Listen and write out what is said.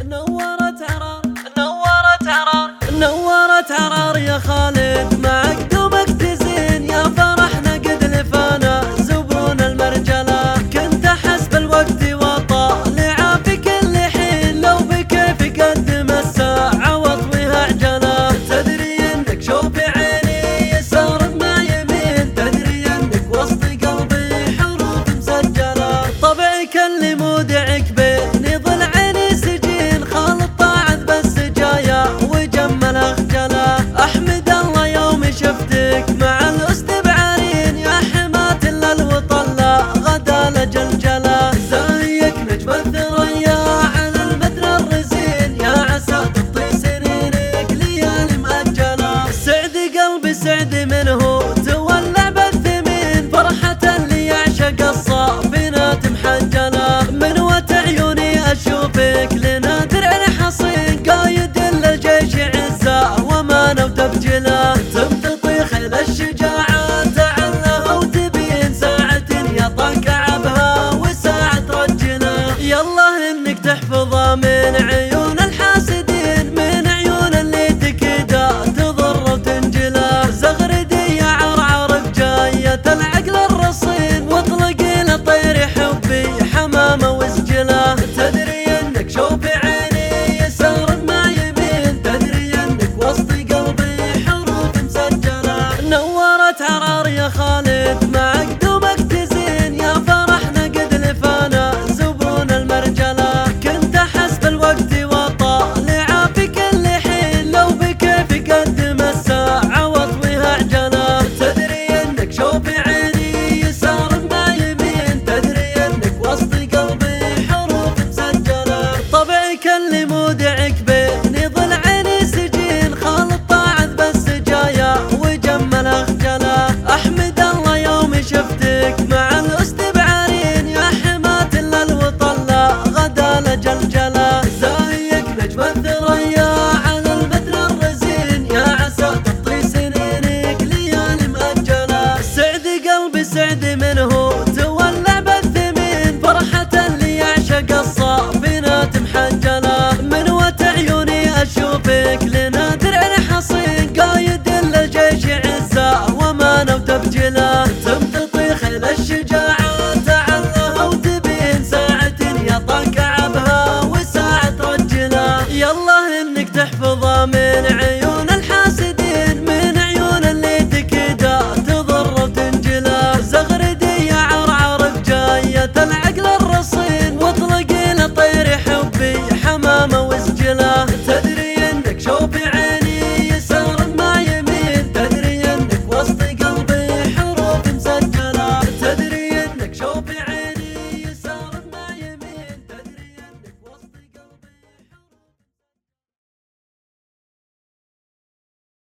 نورت عرار يا خالد، مع قدومك تزين يا فرحنا قد لفانا زبون المرجلة. كنت احس بالوقت وطالع في كل حين، لو بكيف قدم الساعة واطويها عجلة. تدري انك شوف عيني يسار مع يمين، تدري انك وسط قلبي حروف مسجلة. طبعك اللي مودعك بيني ضل عيني سجين، خالط طاعت بالسجايا وجمل اخجله. احمد الله يوم شفتك مع الاسد بعرين، يا حماة للوطن لا غدا لجلجله. زايك نجم الثريا على البدر الرزين، يا عسى تطي سنينك ليالي مأجله. سعد قلبي سعد منه تولع بالثمين، فرحة اللي يعشق الصافنات محجله. من وت عيوني اشوفك لنا درع الحصين، قايد للجيش عزة وامانة وتبجله. تمتطي خيل الشجاعة تعلها وتبين، ساعة يطاق عبها وساعة ترجله. يالله انك تحفظها من عين